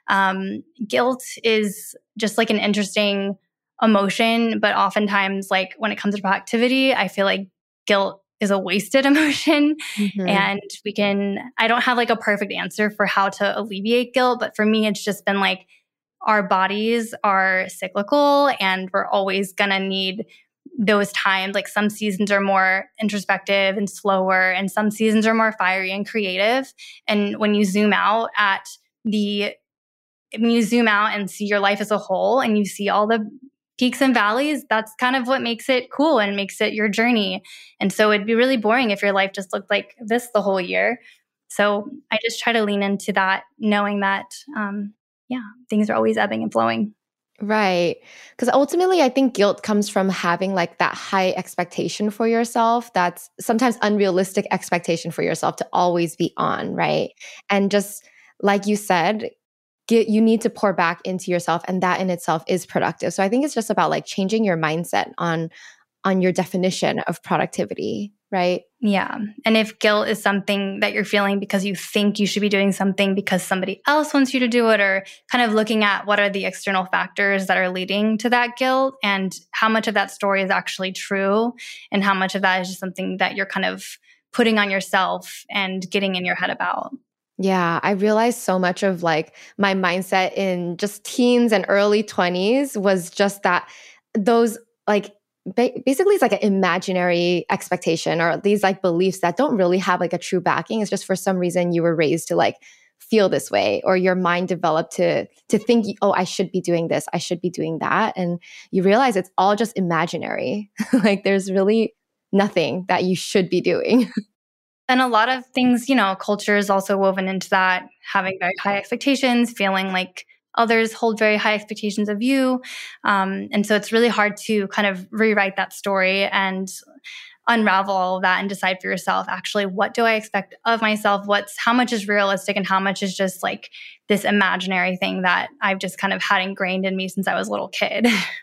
Um, guilt is just like an interesting emotion, but oftentimes, like when it comes to productivity, I feel like guilt is a wasted emotion. Mm-hmm. And we can, I don't have like a perfect answer for how to alleviate guilt, but for me, it's just been like our bodies are cyclical and we're always going to need those times. Like some seasons are more introspective and slower, and some seasons are more fiery and creative. And when you zoom out at the, when you zoom out and see your life as a whole and you see all the peaks and valleys, that's kind of what makes it cool and makes it your journey. And so it'd be really boring if your life just looked like this the whole year. So I just try to lean into that, knowing that, um, yeah, things are always ebbing and flowing. Right. Because ultimately, I think guilt comes from having like that high expectation for yourself. That's sometimes unrealistic expectation for yourself to always be on, right? And just like you said, get, you need to pour back into yourself, and that in itself is productive. So I think it's just about like changing your mindset on on your definition of productivity, right? Yeah. And if guilt is something that you're feeling because you think you should be doing something because somebody else wants you to do it, or kind of looking at what are the external factors that are leading to that guilt and how much of that story is actually true and how much of that is just something that you're kind of putting on yourself and getting in your head about. Yeah, I realized so much of like my mindset in just teens and early twenties was just that those like basically it's like an imaginary expectation or these like beliefs that don't really have like a true backing. It's just for some reason you were raised to like feel this way, or your mind developed to to think, oh, I should be doing this, I should be doing that. And you realize it's all just imaginary. Like there's really nothing that you should be doing. And a lot of things, you know, culture is also woven into that, having very high expectations, feeling like others hold very high expectations of you. Um, and so it's really hard to kind of rewrite that story and unravel all of that and decide for yourself, actually, what do I expect of myself? What's, how much is realistic and how much is just like this imaginary thing that I've just kind of had ingrained in me since I was a little kid.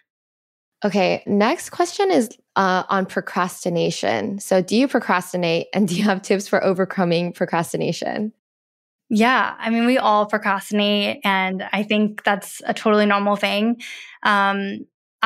Okay, next question is uh, on procrastination. So do you procrastinate, and do you have tips for overcoming procrastination? Yeah, I mean, we all procrastinate, and I think that's a totally normal thing. Um,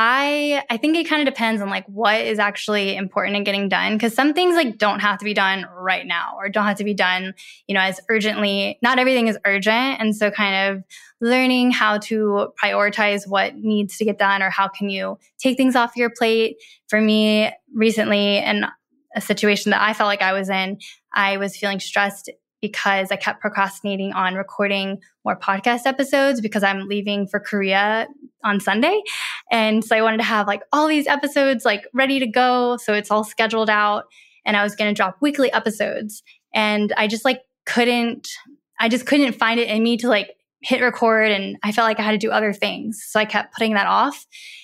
I I think it kind of depends on like what is actually important in getting done, because some things like don't have to be done right now or don't have to be done, you know, as urgently. Not everything is urgent, and so kind of learning how to prioritize what needs to get done, or how can you take things off your plate. For me, recently, in a situation that I felt like I was in, I was feeling stressed because I kept procrastinating on recording more podcast episodes because I'm leaving for Korea on Sunday. And so I wanted to have like all these episodes like ready to go. So it's all scheduled out and I was going to drop weekly episodes. And I just like couldn't, I just couldn't find it in me to like hit record. And I felt like I had to do other things. So I kept putting that off.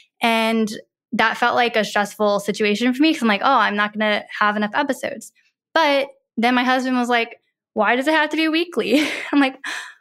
And that felt like a stressful situation for me because I'm like, oh, I'm not going to have enough episodes. But then my husband was like, why does it have to be weekly? I'm like,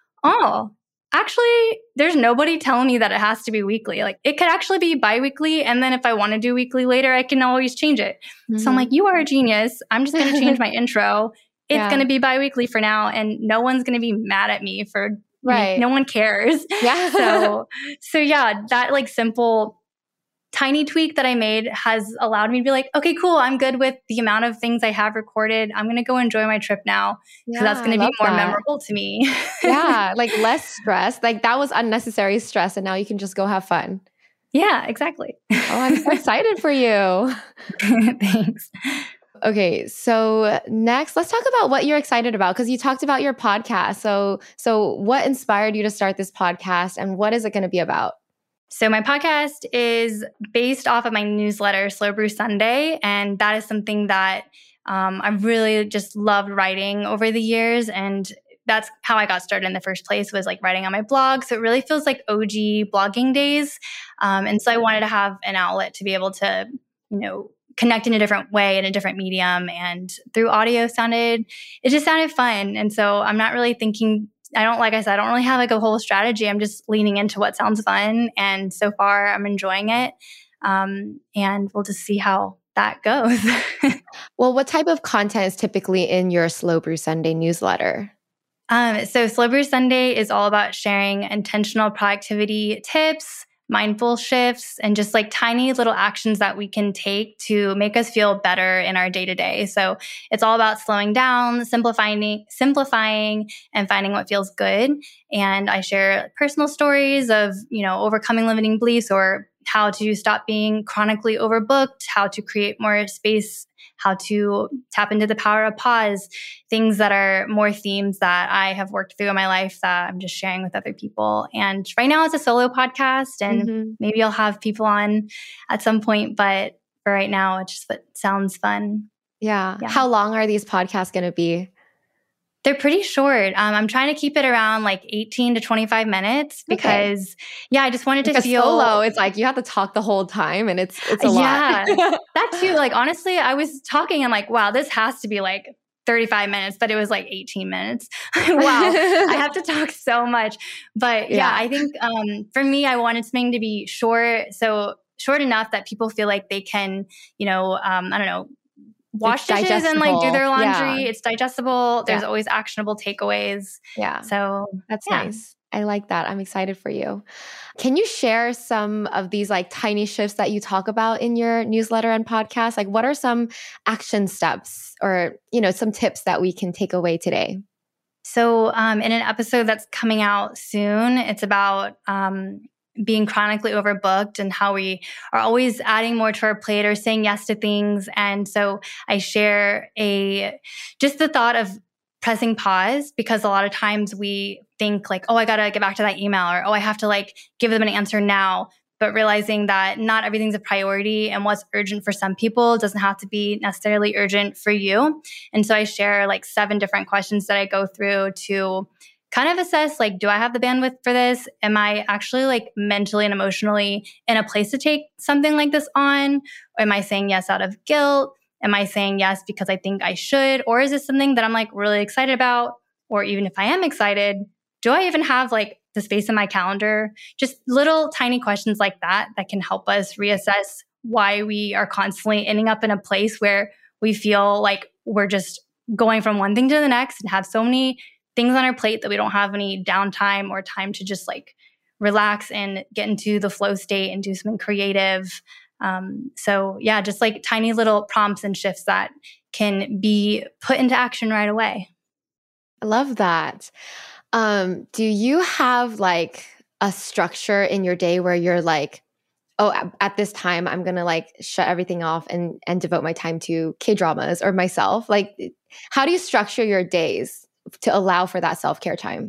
oh, actually, there's nobody telling me that it has to be weekly. Like it could actually be biweekly. And then if I want to do weekly later, I can always change it. Mm-hmm. So I'm like, you are a genius. I'm just going to change my intro. It's yeah. going to be biweekly for now. And no one's going to be mad at me for, right. no one cares. Yeah. so, so yeah, that like simple tiny tweak that I made has allowed me to be like, okay, cool. I'm good with the amount of things I have recorded. I'm going to go enjoy my trip now because yeah, that's going to be more that. memorable to me. Yeah. Like less stress. Like that was unnecessary stress. And now you can just go have fun. Yeah, exactly. Oh, I'm so excited for you. Thanks. Okay. So next, let's talk about what you're excited about because you talked about your podcast. So, so what inspired you to start this podcast and what is it going to be about? So my podcast is based off of my newsletter, Slow Brew Sunday, and that is something that um, I've really just loved writing over the years, and that's how I got started in the first place was like writing on my blog. So it really feels like O G blogging days, um, and so I wanted to have an outlet to be able to, you know, connect in a different way in a different medium, and through audio sounded it just sounded fun, and so I'm not really thinking. I don't, like I said, I don't really have like a whole strategy. I'm just leaning into what sounds fun. And so far I'm enjoying it. Um, and we'll just see how that goes. Well, what type of content is typically in your Slow Brew Sunday newsletter? Um, so Slow Brew Sunday is all about sharing intentional productivity tips, mindful shifts, and just like tiny little actions that we can take to make us feel better in our day to day. So it's all about slowing down, simplifying, simplifying, and finding what feels good. And I share personal stories of, you know, overcoming limiting beliefs or how to stop being chronically overbooked, how to create more space, how to tap into the power of pause, things that are more themes that I have worked through in my life that I'm just sharing with other people. And right now it's a solo podcast and mm-hmm. maybe I'll have people on at some point, but for right now, it just it sounds fun. Yeah. yeah. How long are these podcasts going to be? They're pretty short. Um, I'm trying to keep it around like eighteen to twenty-five minutes because, okay. yeah, I just wanted because to feel solo. It's like you have to talk the whole time, and it's it's a yeah, lot. That too. Like honestly, I was talking and like, wow, this has to be like thirty-five minutes, but it was like eighteen minutes. Wow, I have to talk so much. But yeah, yeah I think um, for me, I wanted something to be short, so short enough that people feel like they can, you know, um, I don't know. wash it's dishes and like do their laundry. Yeah. It's digestible. There's yeah. always actionable takeaways. Yeah. So that's yeah. nice. I like that. I'm excited for you. Can you share some of these like tiny shifts that you talk about in your newsletter and podcast? Like what are some action steps or, you know, some tips that we can take away today? So um, in an episode that's coming out soon, it's about um, being chronically overbooked and how we are always adding more to our plate or saying yes to things. And so I share a, just the thought of pressing pause because a lot of times we think like, oh, I got to get back to that email or, oh, I have to like give them an answer now, but realizing that not everything's a priority and what's urgent for some people doesn't have to be necessarily urgent for you. And so I share like seven different questions that I go through to kind of assess, like, do I have the bandwidth for this? Am I actually like mentally and emotionally in a place to take something like this on? Or am I saying yes out of guilt? Am I saying yes because I think I should? Or is this something that I'm like really excited about? Or even if I am excited, do I even have like the space in my calendar? Just little tiny questions like that that can help us reassess why we are constantly ending up in a place where we feel like we're just going from one thing to the next and have so many things on our plate that we don't have any downtime or time to just like relax and get into the flow state and do something creative. Um, so yeah, just like tiny little prompts and shifts that can be put into action right away. I love that. Um, do you have like a structure in your day where you're like, oh, at this time, I'm going to like shut everything off and, and devote my time to K-dramas or myself? Like, how do you structure your days? to allow for that self-care time?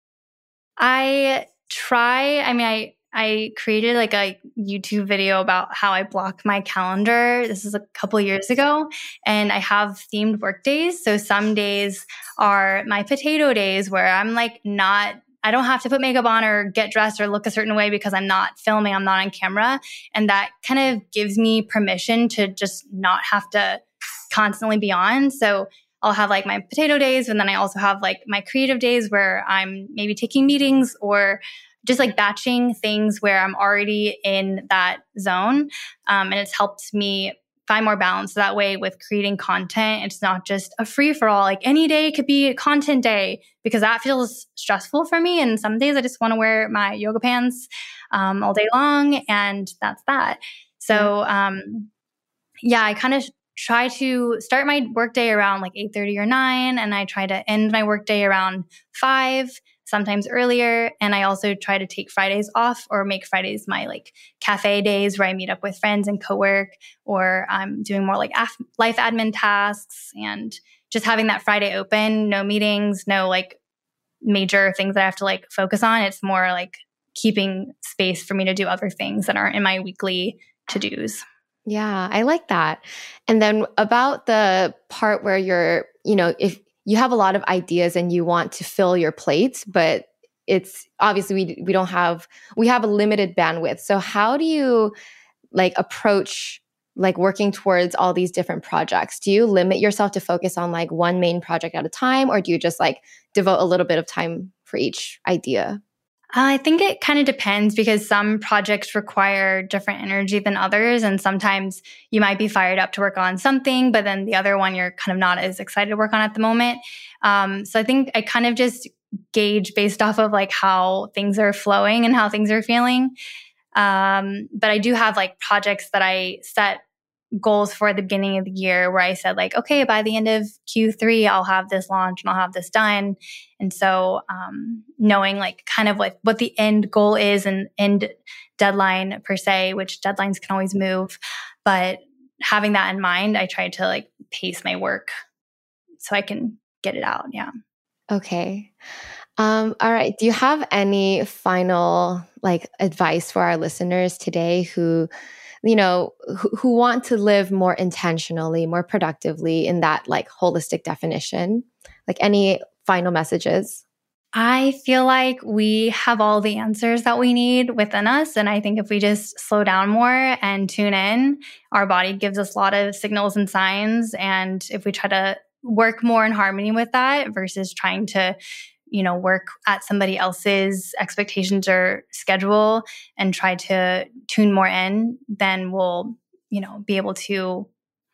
I try, I mean, I, I created like a YouTube video about how I block my calendar. This is a couple years ago, and I have themed work days. So some days are my potato days where I'm like not, I don't have to put makeup on or get dressed or look a certain way because I'm not filming, I'm not on camera. And that kind of gives me permission to just not have to constantly be on. So I'll have like my potato days, and then I also have like my creative days where I'm maybe taking meetings or just like batching things where I'm already in that zone. Um, and it's helped me find more balance that way with creating content. It's not just a free for all. Like any day could be a content day, because that feels stressful for me. And some days I just want to wear my yoga pants um, all day long, and that's that. So um, yeah, I kind of try to start my workday around like eight thirty or nine, and I try to end my workday around five, sometimes earlier. And I also try to take Fridays off or make Fridays my like cafe days where I meet up with friends and co-work, or I'm doing more like af- life admin tasks, and just having that Friday open, no meetings, no like major things that I have to like focus on. It's more like keeping space for me to do other things that aren't in my weekly to-dos. Yeah, I like that. And then about the part where you're, you know, if you have a lot of ideas and you want to fill your plate, but it's obviously we we don't have, we have a limited bandwidth. So how do you like approach like working towards all these different projects? Do you limit yourself to focus on like one main project at a time, or do you just like devote a little bit of time for each idea? I think it kind of depends, because some projects require different energy than others. And sometimes you might be fired up to work on something, but then the other one you're kind of not as excited to work on at the moment. Um, so I think I kind of just gauge based off of like how things are flowing and how things are feeling. Um, but I do have like projects that I set goals for at the beginning of the year where I said like, okay, by the end of Q three, I'll have this launch and I'll have this done. And so um, knowing like kind of what, what the end goal is and end deadline per se, which deadlines can always move, but having that in mind, I try to like pace my work so I can get it out. Yeah. Okay. Um, all right. Do you have any final like advice for our listeners today who, you know, who, who want to live more intentionally, more productively in that like holistic definition? Like any final messages? I feel like we have all the answers that we need within us. And I think if we just slow down more and tune in, our body gives us a lot of signals and signs. And if we try to work more in harmony with that versus trying to, you know, work at somebody else's expectations or schedule and try to tune more in, then we'll, you know, be able to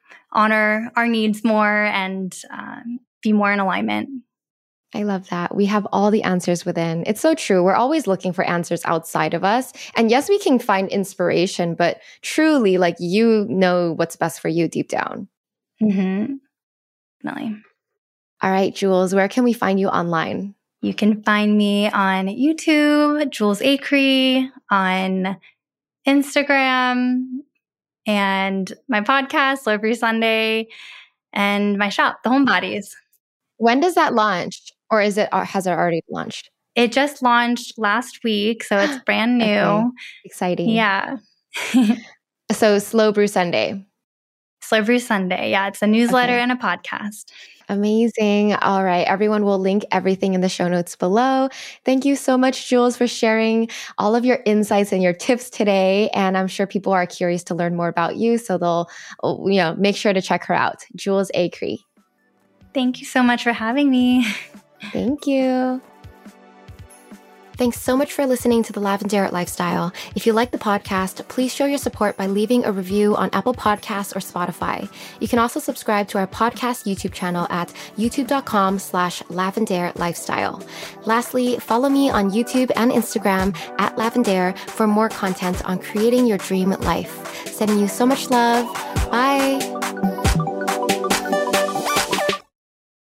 honor our needs more and um, be more in alignment. I love that. We have all the answers within. It's so true. We're always looking for answers outside of us. And yes, we can find inspiration, but truly, like, you know what's best for you deep down. Mm-hmm. Definitely. All right, Jules, where can we find you online? You can find me on YouTube, Jules Acree, on Instagram, and my podcast, Slow Every Sunday, and my shop, The Homebodies. When does that launch? Or is it, or has it already launched? It just launched last week, so it's brand new. Okay. Exciting. Yeah. So Slow Brew Sunday. Slow Brew Sunday. Yeah, it's a newsletter Okay. and a podcast. Amazing. All right. Everyone will link everything in the show notes below. Thank you so much, Jules, for sharing all of your insights and your tips today. And I'm sure people are curious to learn more about you. So they'll, you know, make sure to check her out. Jules Acree. Thank you so much for having me. Thank you. Thanks so much for listening to The Lavendaire Lifestyle. If you like the podcast, please show your support by leaving a review on Apple Podcasts or Spotify. You can also subscribe to our podcast YouTube channel at youtube.com slash Lavendaire Lifestyle. Lastly, follow me on YouTube and Instagram at Lavendaire for more content on creating your dream life. Sending you so much love. Bye.